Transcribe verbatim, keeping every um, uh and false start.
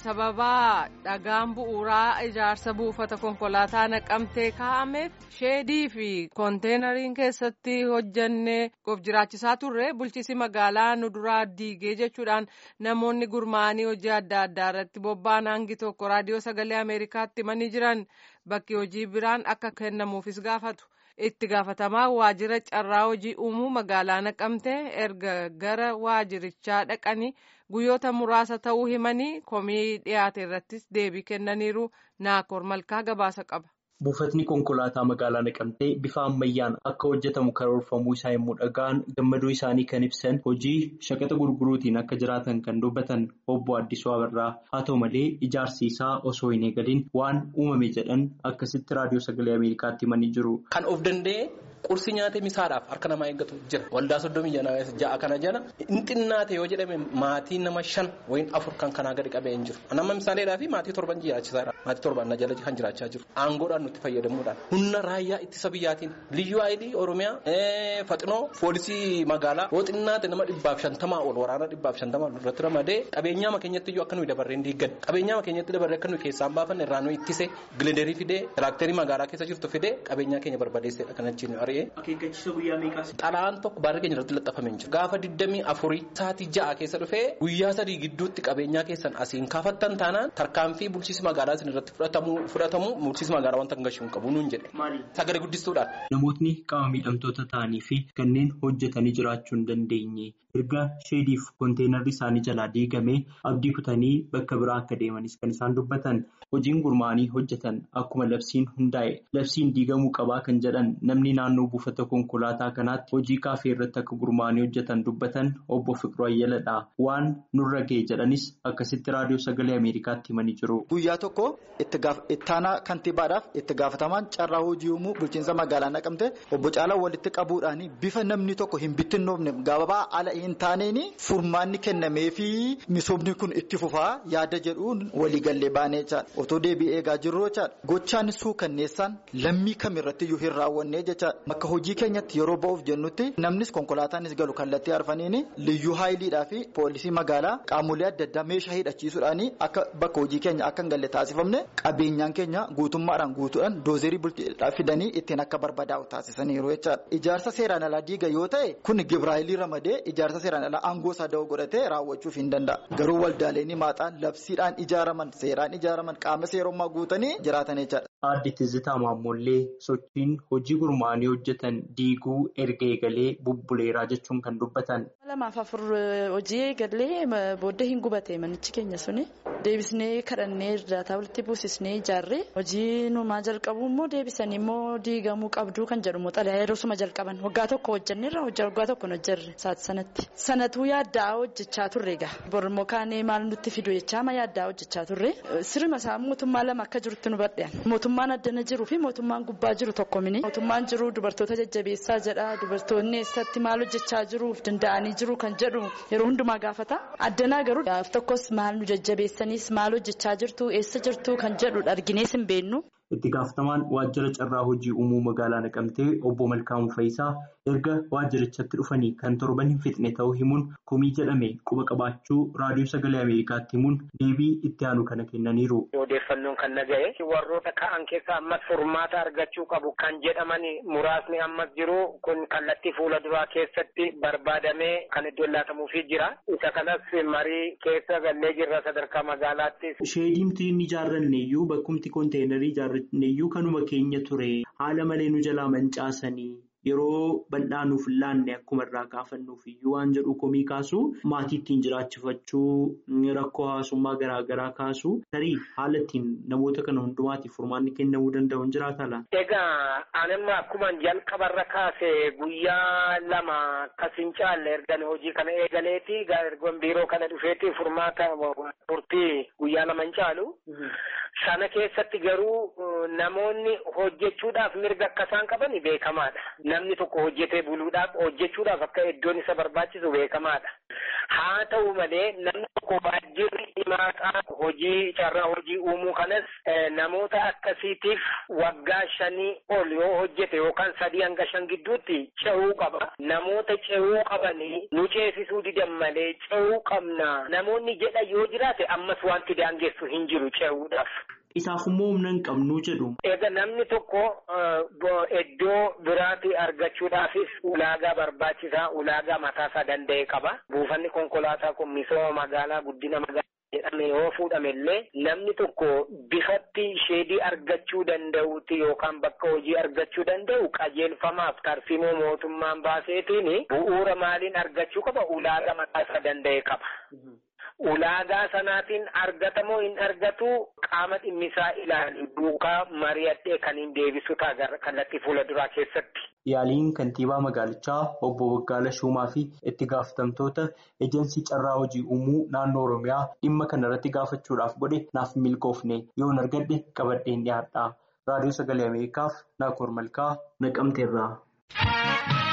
sababa dhagaan bu'uuraa ijaarsa buufata konkolaataa naqamtee kaa'ameef sheedii fi konteenariin keessatti hojjannee of jiraachisaa turre bulchiinsi magaalaa nu duraa diigee jechuudhaan namoonni gurmaa'anii hojii adda addaa irratti bobba'an hangi tokko raadiyoo sagalee Ameerikaatti himanii jiran bakki hojii biraan akka kennamuufis gaafatu. Itti gaafatamaa waajjira carraa hojii uumuu magaalaa naqamtee erga gara waajjirichaa dhaqanii guyyoota muraasa ta'uu himanii komii dhiyaate irrattis deebii kennaniiru. Naakoor Malkaa gabaasa qaba. Buufatni konkolaataa magaalaa naqamtee bifa ammayyaan akka hojjetamu karoorfamuu isaa yommuu dhaga'an gammaduu isaanii kan ibsan hojii shaqaxa gurguruutiin akka jiraatan kan dubbatan obbo Addisuu Abarraa haa ta'u malee ijaarsi isaa osoo hin eegalin waan uumame jedhan akkasitti raadiyoo sagalee Ameerikaatti himanii jiru. Kan of danda'e qursi nyaatee misaadhaaf harka namaa eeggatu jira. Waldaa soddomii ja'a kana jala inni xinnaate yoo jedhame maatii nama shan wayin afur kan kanaa gadi qabee hin jiru. Nama misaaleedhaa fi maatii torban jiraachisaadha. Maatii torban na jala kan jiraachaa jiru. Aangoodhaan nutti fayyadamuudhaan humna raayyaa ittisa biyyaatiin liyyuu aayidii Oromiyaa Faxinoo poolisii magaalaa yoo xinnaate nama dhibbaaf shantamaa ol waraana dhibbaaf shantamaa irratti ramadee qabeenyaa keenyatti iyyuu akka nuyi dabarreen diiggan qabeenyaa keenyatti dabarree akka nuyi keessaan baafanne irraa nuyi ittise gilenderii fidee tiraakterii magaalaa keessa jirtu fidee qabeenyaa keenya barbaadeessedha kan achiin ari'ee. Akeekkachiisa guyyaa meeqaas? Xalaan tokko baarrii keenya irratti laxxafamee jira. Gaafa digdamii afurii sa'aatii ja'a keessa dhufee guyyaa sadii gidduutti qabeenyaa keessan asiin kaafattan taanaan tarkaanfii bulchiinsi magaalaa isin irratti fudhatamu bulchiinsi magaalaa wanta hin qabu nuun jedhe. Sagalee guddistuudhaan. Namootni qaama miidhamtoota ta'anii fi kanneen hojjetanii jiraachuu hin dandeenye erga sheediif konteenarri isaanii jalaa diigamee abdii kutanii bakka biraa akka deemanis kan isaan dubbatan hojiin gurmaa'anii hojjetan akkuma labsiin hundaa'e labsiin diigamuu qabaa kan jedhan namni naannoo buufata konkolaataa kanaatti hojii kaafee irratti akka gurmaa'anii hojjetan dubbatan obbo Fiqiruu Ayyaladha. Waan nurra ga'e jedhanis akkasitti raadiyoo sagalee Ameerikaatti himanii jiru. Guyyaa tokko ittaanaa kantiibaadhaaf itti gaafatamaan carraa hojii uumuu bulchiinsa magaalaa naqamte obbo Caalaa walitti qabuudhaan bifa namni tokko hin bittinnoofne gabaabaa ala hin taaneen furmaanni kennamee fi misoomni kun itti fufaa yaada jedhuun waliigallee baanee jechaadha. Otoo deebii eegaa jirru jechaadha. Gochaan suukanneessaan lammii kamirratti iyyuu hin raawwanne jechaadha. Akka hojii keenyatti yeroo ba'uuf jennutti namnis konkolaataanis galu kallattii arfaniin liyyuu haayiliidhaa fi poolisii magaalaa qaamolee adda addaa meeshaa hidhachiisuudhaan akka bakka hojii keenya akka hin galle taasifamne qabeenyaan keenya guutummaadhaan guutuudhaan doozerii bulchiidhaa fidanii ittiin akka barbadaa'u taasisaniiru jechaadha. Ijaarsa seeraan alaa diiga yoo ta'e kun Gibraayilii ramadee ijaarsa seeraan alaa aangoo isaa da'oo godhatee raawwachuuf hin danda'a. Garuu waldaaleen maaxaan labsiidhaan ijaaraman seeraan ijaaraman qaama seerummaa guutanii jiraatan jechaadha. Aadde Tizitaa Maammoollee sochiin hojii gurmaa'anii hojjetan diiguu erga eegalee bubbuleeraa jechuun kan dubbatan. Lamaaf afur hojii eegalee booddee hin gubate manichi keenya suni deebisnee kadhannee irraa walitti buusisnee ijaarree hojii numaa jalqabu immoo deebisanii immoo diigamuu qabduu kan jedhu xalayaa yeroosuma jalqaban waggaa tokko hojjenneerra waggaa tokko hin hojjerre saati sanatti sanatuu yaaddaa hojjechaa turre egaa bormoo kaanee maal nutti fidu jechaa ma yaaddaa hojjechaa turre sirma isaa mootummaa lama akka jirutti nu badhean mootummaan addana jiruu fi mootummaan gubbaa jiru tokko mini mootummaan jiru dubartoota jajjabeessaa jedha dubartoonni eessatti maal hojjechaa jiruuf danda'anii jiru kan jedhu yeroo hundumaa gaafata addanaa garuu gaaf tokkos maal nu jajjabeessaniis maal hojjechaa jirtu eessa jirtu kan jedhu arginees hin beennu. Itti gaafatamaan waajjira carraa hojii uumuu magaalaa naqamtee obbo Malkaamuu Fayisaa erga waajjirichatti dhufanii kan torban hin fixne ta'uu himuun komii jedhame quba qabaachuu raadiyoo sagalee Ameerikaatti himuun deebii itti aanu kana kennaniiru. Odeeffannoon kan naga'e warroota ka'an keessaa ammas furmaata argachuu qabu kan jedhaman muraasni ammas jiru kun kallattii fuula duraa keessatti barbaadamee kan iddoo laatamuufii jira. Isa kanas marii keessa gallee jirra sadarkaa magaalaatti. Sheediimti inni ijaarranne iyyuu bakkumti konteenarii ijaarranne iyyuu kanuma keenya ture haala malee nu jalaa mancaasanii yeroo bal'aa nuuf laanne akkuma irraa kaafannuuf iyyuu waan jedhu komii kaasu maatii ittiin jiraachifachuu rakkoo hawaasummaa garaagaraa kaasu tarii haala ittiin namoota kana hundumaatiif furmaanni kennamuu danda'u hin jiraatala. Egaa anamma akkuma jalqabarra kaase guyyaa lama akkas hin caalle ergan hojii kana eegaleeti ergoon biiroo kana dhufeeti furmaata turtii guyyaa lama hin caalu. Sana keessatti garuu namoonni hojjechuudhaaf mirga akka isaan qaban beekamaadha. Namni tokko hojjetee buluudhaaf hojjechuudhaaf akka iddoon isa barbaachisu beekamaadha. Haa ta'u malee namni tokko waajjirri Maaxaa hojii carraa hojii uumuu kanas namoota akkasiitiif waggaa shanii ol yoo hojjete yookaan sadii hanga shan gidduutti ce'uu qaba. Namoota ce'uu qabanii nu ceesisuu didan malee ce'uu qabna. Namoonni jedha yoo jiraate ammas wanti daangessu hin jiru ce'uudhaaf. Isaaf immoo humna hin qabnu jedhu. Egaa namni tokko iddoo biraatti argachuudhaafis ulaagaa barbaachisaa ulaagaa mataasaa danda'e qaba. Buufanni konkolaataa kun misooma magaalaa guddina magaalaa jedhame yoo fuudhamellee namni tokko bifatti sheedii argachuu danda'uuti yookaan bakka hojii argachuu danda'u qajeelfamaaf tarsiimoo mootummaan baaseetiin bu'uura maaliin argachuu qaba ulaagaa mataasaa danda'e qaba. Ulaagaa sanaatiin argatamoo hin argatu qaama dhimmisaa ilaalu duukaa mari'adhee kan hin deebisu ta'a kallattii fuula duraa keessatti. Yaaliin kantiibaa magaalichaa obbo Waggaala Shumaa fi itti gaafatamtoota ejensii carraa hojii uumuu naannoo Oromiyaa dhimma kana irratti gaafachuudhaaf godhe naaf milkoofne yoon argadhe qabadheen dhiyaadha. Raadiyoo Sagalee Ameerikaaf Naakoor Malkaa Naqamteerraa.